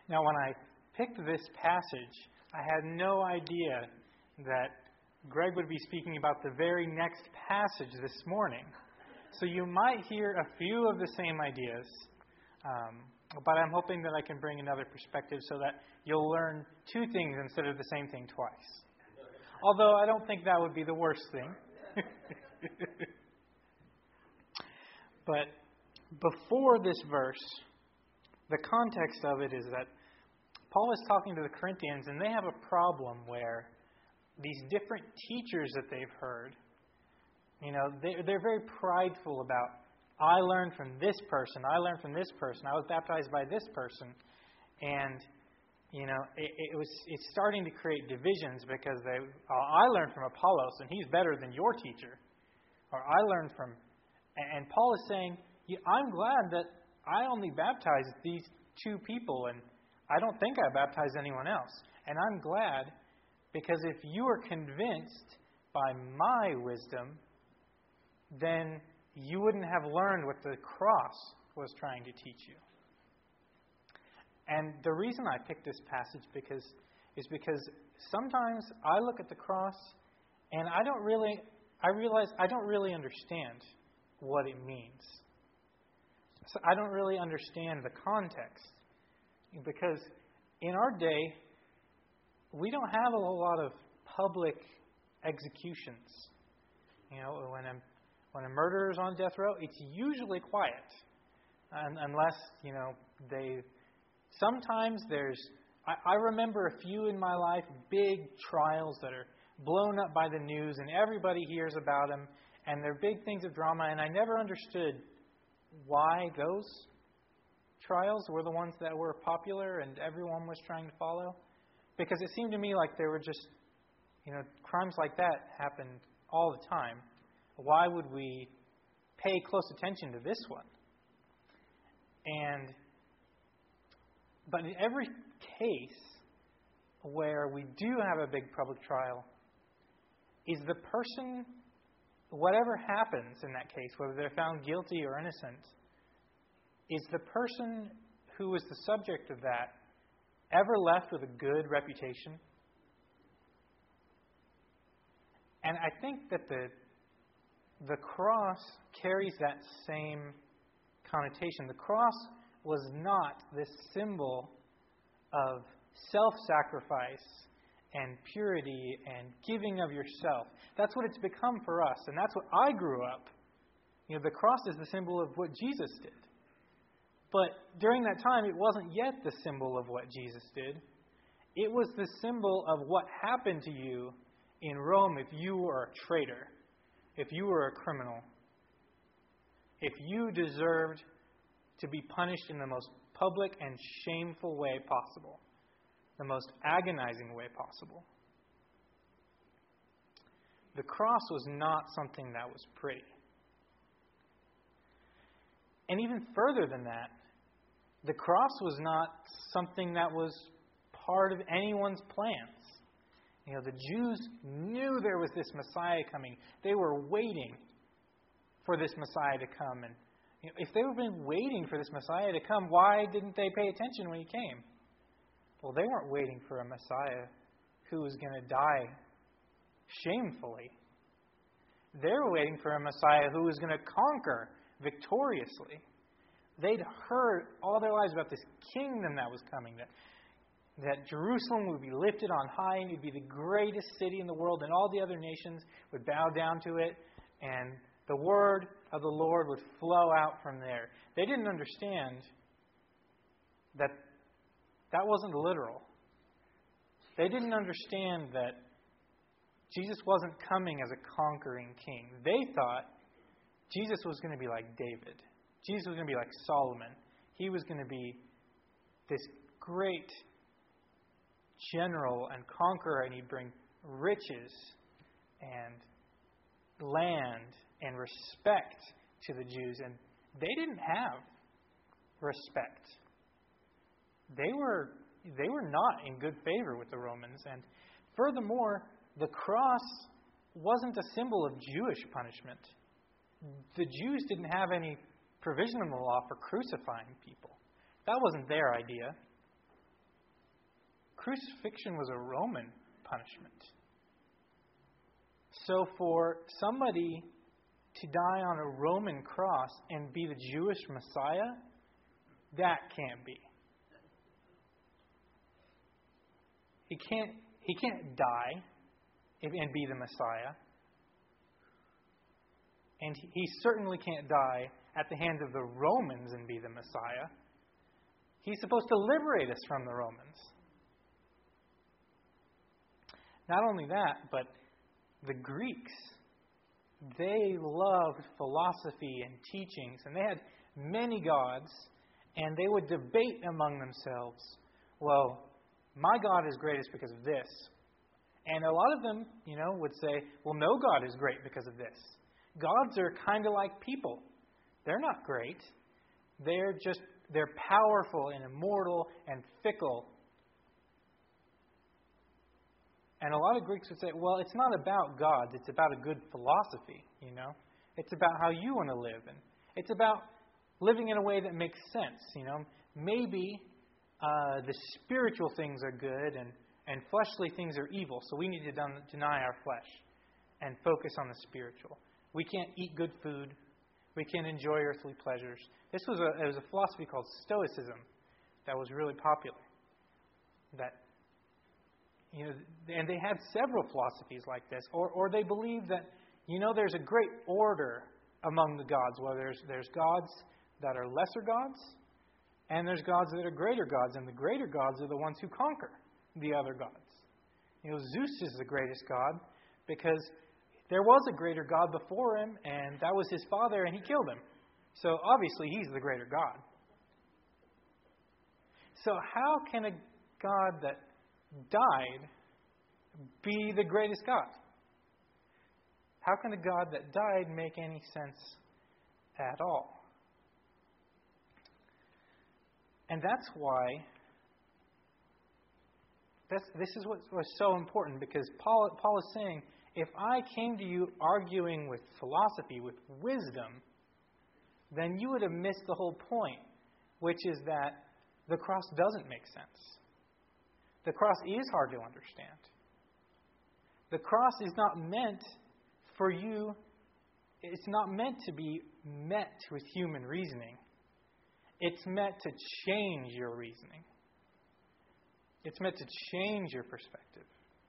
Now, when I picked this passage, I had no idea that Greg would be speaking about the very next passage this morning. So you might hear a few of the same ideas, but I'm hoping that I can bring another perspective so that you'll learn two things instead of the same thing twice. Although I don't think that would be the worst thing. But before this verse, the context of it is that Paul is talking to the Corinthians, and they have a problem where these different teachers that they've heard, they're very prideful about, I learned from this person, I learned from this person, I was baptized by this person. And, it's starting to create divisions because I learned from Apollos, and he's better than your teacher. Or I learned from... And Paul is saying, I'm glad that I only baptized these two people, and I don't think I baptized anyone else. And I'm glad because if you are convinced by my wisdom, then you wouldn't have learned what the cross was trying to teach you. And the reason I picked this passage is because sometimes I look at the cross and I realize I don't really understand what it means. So I don't really understand the context. Because in our day, we don't have a lot of public executions. When a murderer is on death row, it's usually quiet. Unless, they... Sometimes there's... I remember a few in my life, big trials that are blown up by the news, and everybody hears about them, and they're big things of drama, and I never understood why those trials were the ones that were popular and everyone was trying to follow. Because it seemed to me like there were just, crimes like that happened all the time. Why would we pay close attention to this one? But in every case where we do have a big public trial, is the person, whatever happens in that case, whether they're found guilty or innocent, is the person who was the subject of that ever left with a good reputation? And I think that the cross carries that same connotation. The cross was not this symbol of self-sacrifice and purity and giving of yourself. That's what it's become for us, and that's what I grew up. The cross is the symbol of what Jesus did. But during that time, it wasn't yet the symbol of what Jesus did. It was the symbol of what happened to you in Rome if you were a traitor, if you were a criminal, if you deserved to be punished in the most public and shameful way possible, the most agonizing way possible. The cross was not something that was pretty. And even further than that, the cross was not something that was part of anyone's plans. The Jews knew there was this Messiah coming. They were waiting for this Messiah to come. And if they had been waiting for this Messiah to come, why didn't they pay attention when he came? Well, they weren't waiting for a Messiah who was going to die shamefully. They were waiting for a Messiah who was going to conquer victoriously. They'd heard all their lives about this kingdom that was coming, that Jerusalem would be lifted on high and it would be the greatest city in the world, and all the other nations would bow down to it, and the word of the Lord would flow out from there. They didn't understand that wasn't literal. They didn't understand that Jesus wasn't coming as a conquering king. They thought Jesus was going to be like David. Jesus was going to be like Solomon. He was going to be this great general and conqueror, and he'd bring riches and land and respect to the Jews. And they didn't have respect. They were not in good favor with the Romans. And furthermore, the cross wasn't a symbol of Jewish punishment. The Jews didn't have any provision in the law for crucifying people. That wasn't their idea. crucifixion was a Roman punishment. So for somebody to die on a Roman cross and be the Jewish Messiah, that can't be. He can't die and be the Messiah. And he certainly can't die at the hands of the Romans and be the Messiah. He's supposed to liberate us from the Romans. Not only that, but the Greeks, they loved philosophy and teachings, and they had many gods, and they would debate among themselves, well, my God is greatest because of this. And a lot of them, would say, well, no God is great because of this. Gods are kind of like people. They're not great. They're powerful and immortal and fickle. And a lot of Greeks would say, well, it's not about gods. It's about a good philosophy, It's about how you want to live. And it's about living in a way that makes sense, Maybe the spiritual things are good and fleshly things are evil. So we need to deny our flesh and focus on the spiritual. We can't eat good food. We can't enjoy earthly pleasures. It was a philosophy called Stoicism that was really popular. And they had several philosophies like this. Or they believed that, there's a great order among the gods. Well, there's gods that are lesser gods, and there's gods that are greater gods. And the greater gods are the ones who conquer the other gods. Zeus is the greatest god because there was a greater god before him, and that was his father, and he killed him. So obviously he's the greater god. So how can a God that died be the greatest God? How can a God that died make any sense at all? And that's why this is what was so important, because Paul is saying, if I came to you arguing with philosophy, with wisdom, then you would have missed the whole point, which is that the cross doesn't make sense. The cross is hard to understand. The cross is not meant for you, it's not meant to be met with human reasoning. It's meant to change your reasoning. It's meant to change your perspective.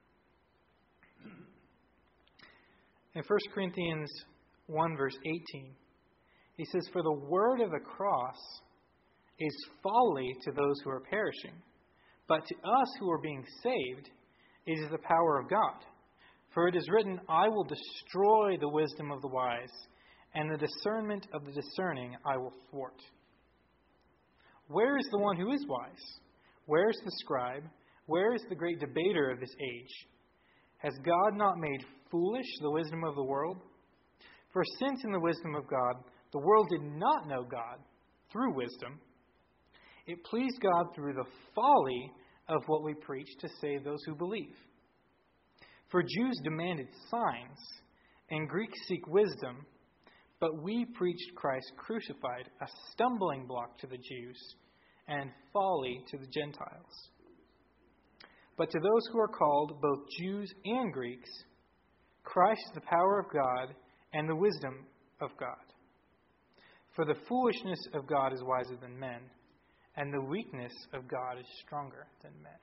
In 1 Corinthians 1 verse 18, he says, "For the word of the cross is folly to those who are perishing, but to us who are being saved, it is the power of God. For it is written, I will destroy the wisdom of the wise, and the discernment of the discerning I will thwart. Where is the one who is wise? Where is the scribe? Where is the great debater of this age? Has God not made foolish the wisdom of the world? For since in the wisdom of God, the world did not know God through wisdom, it pleased God through the folly of what we preach to save those who believe. For Jews demanded signs, and Greeks seek wisdom, but we preached Christ crucified, a stumbling block to the Jews, and folly to the Gentiles. But to those who are called, both Jews and Greeks, Christ is the power of God and the wisdom of God. For the foolishness of God is wiser than men, and the weakness of God is stronger than men."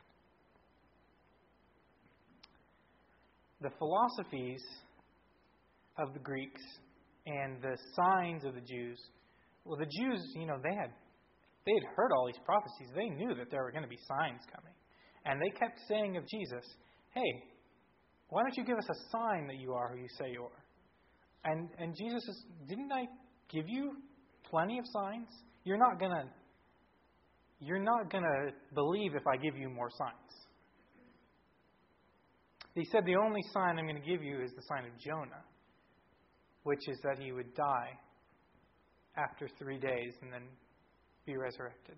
The philosophies of the Greeks and the signs of the Jews, well, the Jews, they had heard all these prophecies. They knew that there were going to be signs coming. And they kept saying of Jesus, hey, why don't you give us a sign that you are who you say you are? And Jesus says, didn't I give you plenty of signs? You're not gonna believe if I give you more signs. He said, the only sign I'm going to give you is the sign of Jonah, which is that he would die after 3 days and then be resurrected.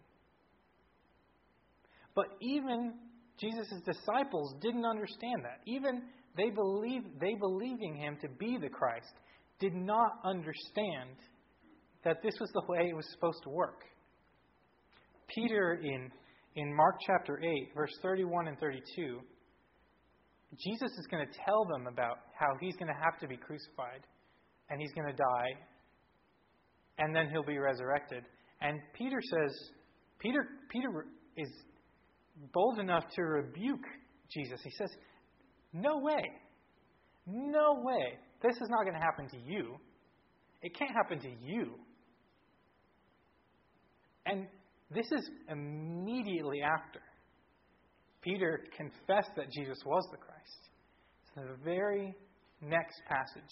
But even Jesus' disciples didn't understand that. Even they believing him to be the Christ did not understand that this was the way it was supposed to work. Peter in Mark chapter 8, verse 31 and 32, Jesus is going to tell them about how he's going to have to be crucified and he's going to die and then he'll be resurrected. And Peter is bold enough to rebuke Jesus. He says, "No way. No way. This is not going to happen to you. It can't happen to you." And this is immediately after Peter confessed that Jesus was the Christ. It's the very next passage.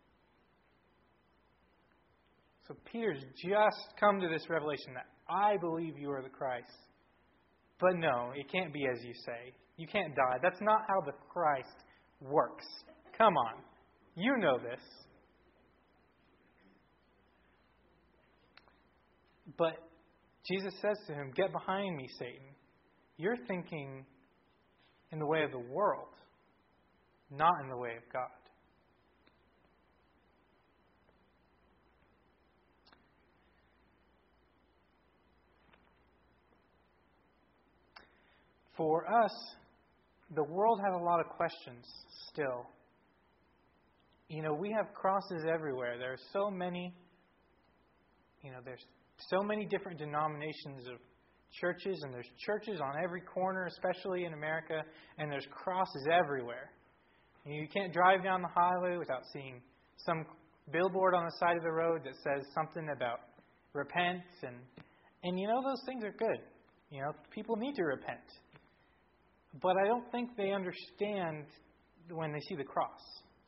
So Peter's just come to this revelation that I believe you are the Christ. But no, it can't be as you say. You can't die. That's not how the Christ works. Come on. You know this. But Jesus says to him, "Get behind me, Satan. You're thinking in the way of the world, not in the way of God." For us, the world has a lot of questions still. We have crosses everywhere. There are so many, there's so many different denominations of churches, and there's churches on every corner, especially in America, and there's crosses everywhere. You can't drive down the highway without seeing some billboard on the side of the road that says something about repent, and those things are good. People need to repent. But I don't think they understand when they see the cross.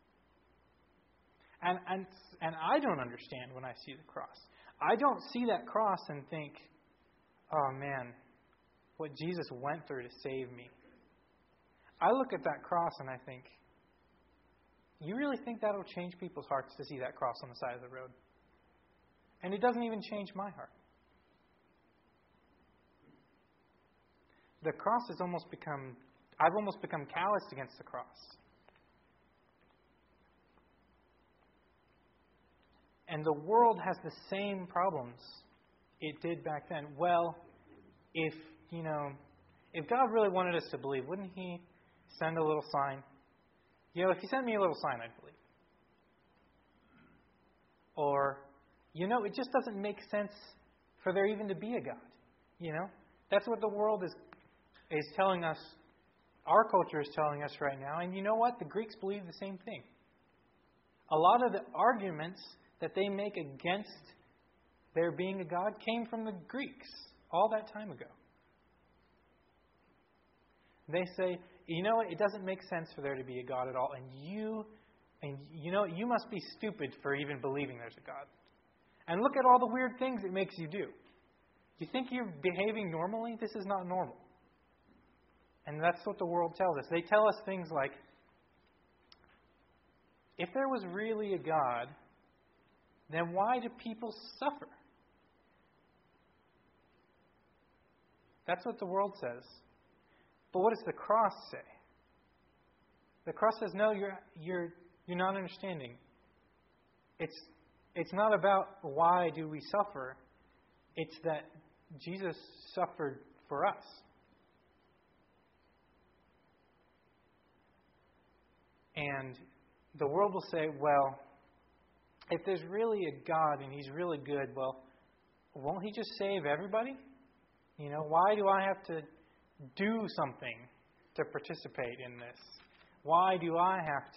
And I don't understand when I see the cross. I don't see that cross and think, "Oh man, what Jesus went through to save me." I look at that cross and I think, you really think that'll change people's hearts to see that cross on the side of the road? And it doesn't even change my heart. The cross has I've almost become calloused against the cross. And the world has the same problems it did back then. Well, if God really wanted us to believe, wouldn't He send a little sign? If He sent me a little sign, I'd believe. Or, it just doesn't make sense for there even to be a God. That's what the world is telling us. Our culture is telling us right now. And you know what? The Greeks believe the same thing. A lot of the arguments that they make against there being a God came from the Greeks all that time ago. They say, it doesn't make sense for there to be a God at all, and you must be stupid for even believing there's a God. And look at all the weird things it makes you do. You think you're behaving normally? This is not normal. And that's what the world tells us. They tell us things like, if there was really a God, then why do people suffer? That's what the world says. But what does the cross say? The cross says, no, you're not understanding. It's not about why do we suffer. It's that Jesus suffered for us. And the world will say, well, if there's really a God and He's really good, well, won't He just save everybody? Why do I have to do something to participate in this? Why do I have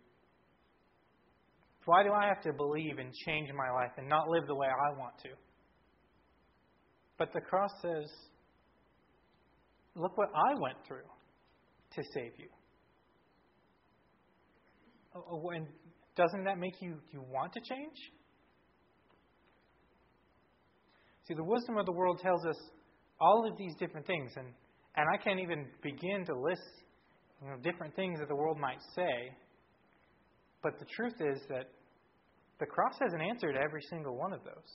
to believe and change my life and not live the way I want to? But the cross says, look what I went through to save you. And doesn't that make you want to change? See, the wisdom of the world tells us all of these different things, and I can't even begin to list different things that the world might say. But the truth is that the cross has an answer to every single one of those.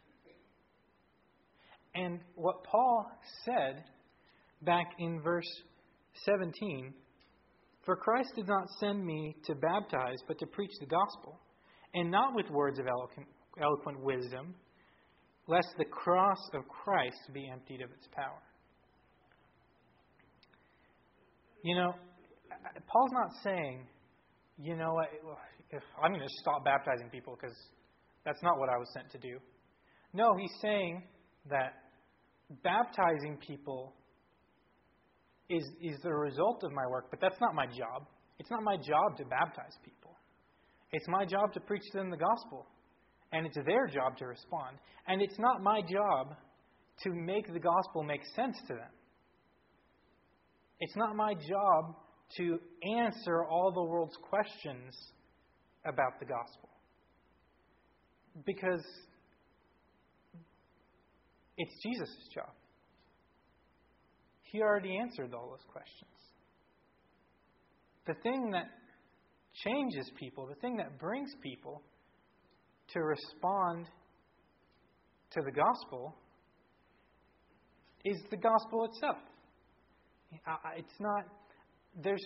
And what Paul said back in verse 17, "For Christ did not send me to baptize, but to preach the gospel, and not with words of eloquent wisdom, lest the cross of Christ be emptied of its power." Paul's not saying, if I'm going to stop baptizing people because that's not what I was sent to do. No, he's saying that baptizing people is the result of my work, but that's not my job. It's not my job to baptize people. It's my job to preach to them the gospel. And it's their job to respond. And it's not my job to make the gospel make sense to them. It's not my job to answer all the world's questions about the gospel. Because it's Jesus' job. He already answered all those questions. The thing that changes people, the thing that brings people to respond to the gospel is the gospel itself. It's not, there's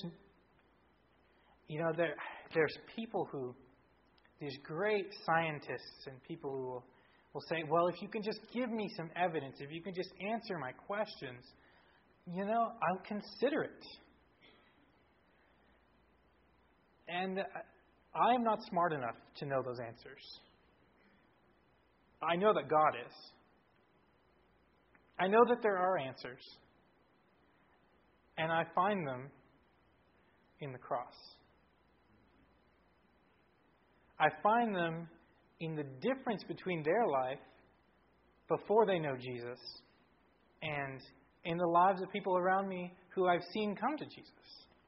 people who, these great scientists and people who will say, well, if you can just give me some evidence, if you can just answer my questions, I'll consider it. And I'm not smart enough to know those answers. I know that God is. I know that there are answers. And I find them in the cross. I find them in the difference between their life before they know Jesus and in the lives of people around me who I've seen come to Jesus.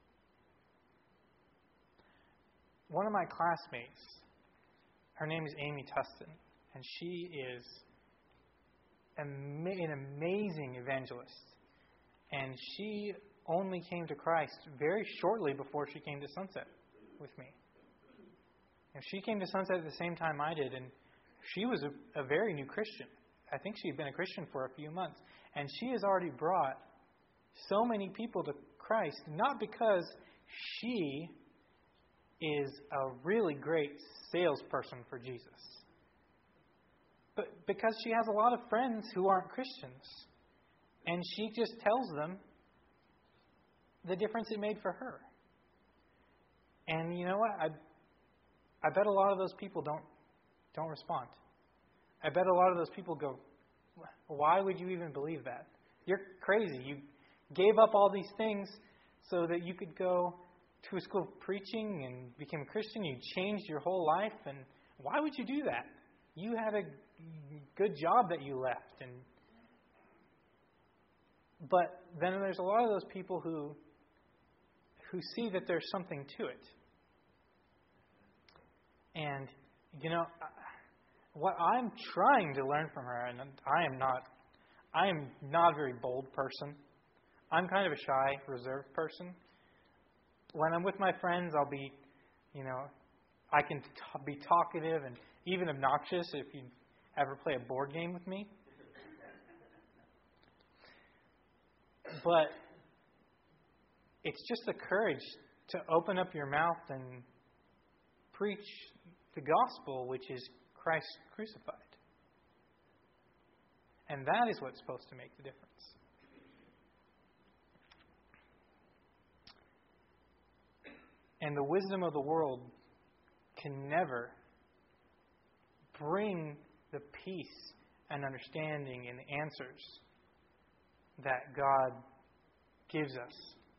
One of my classmates, her name is Amy Tustin, and she is an amazing evangelist. And she only came to Christ very shortly before she came to Sunset with me. And she came to Sunset at the same time I did, and she was a very new Christian. I think she had been a Christian for a few months. And she has already brought so many people to Christ, not because she is a really great salesperson for Jesus, but because she has a lot of friends who aren't Christians. And she just tells them the difference it made for her. And you know what? I bet a lot of those people don't respond. I bet a lot of those people go, why would you even believe that? You're crazy. You gave up all these things so that you could go to a school of preaching and become a Christian. You changed your whole life. And why would you do that? You had a good job that you left. But then there's a lot of those people who see that there's something to it. And, what I'm trying to learn from her, and I am not a very bold person. I'm kind of a shy, reserved person. When I'm with my friends, I'll be, I can be talkative and even obnoxious if you ever play a board game with me. But it's just the courage to open up your mouth and preach the gospel, which is Christ crucified. And that is what's supposed to make the difference. And the wisdom of the world can never bring the peace and understanding and answers that God gives us.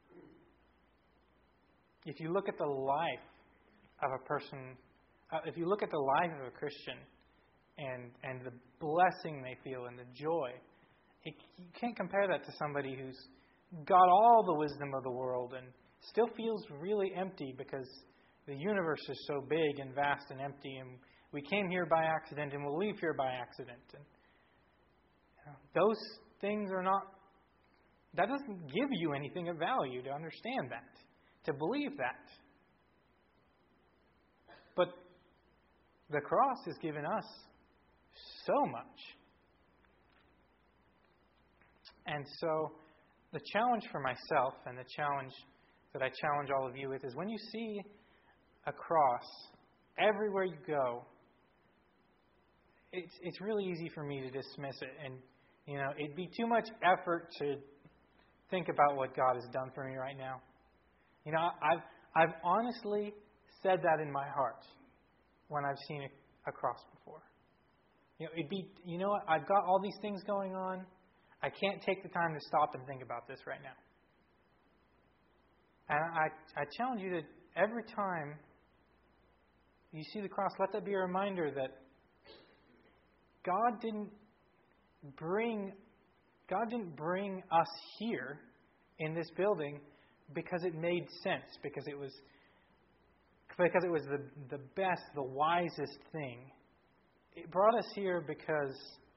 If you look at the life of a person, if you look at the life of a Christian and the blessing they feel and the joy, you can't compare that to somebody who's got all the wisdom of the world and still feels really empty because the universe is so big and vast and empty, and we came here by accident and we'll leave here by accident. And those things are not, that doesn't give you anything of value to understand that, to believe that. But the cross has given us so much. And so the challenge for myself and the challenge that I challenge all of you with is when you see a cross everywhere you go, it's really easy for me to dismiss it. And, it'd be too much effort to think about what God has done for me right now. You know, I've honestly said that in my heart when I've seen a cross before. You know, you know what? I've got all these things going on. I can't take the time to stop and think about this right now. And I challenge you to, every time you see the cross, let that be a reminder that God didn't bring us here in this building because it made sense, because it was the best, the wisest thing. It brought us here because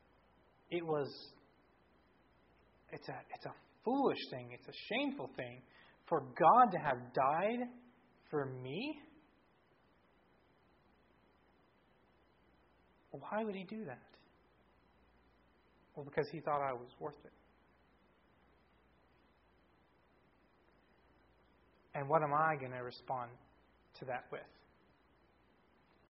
it's a foolish thing, it's a shameful thing for God to have died for me. Why would He do that? Well, because He thought I was worth it. And what am I going to respond to that with?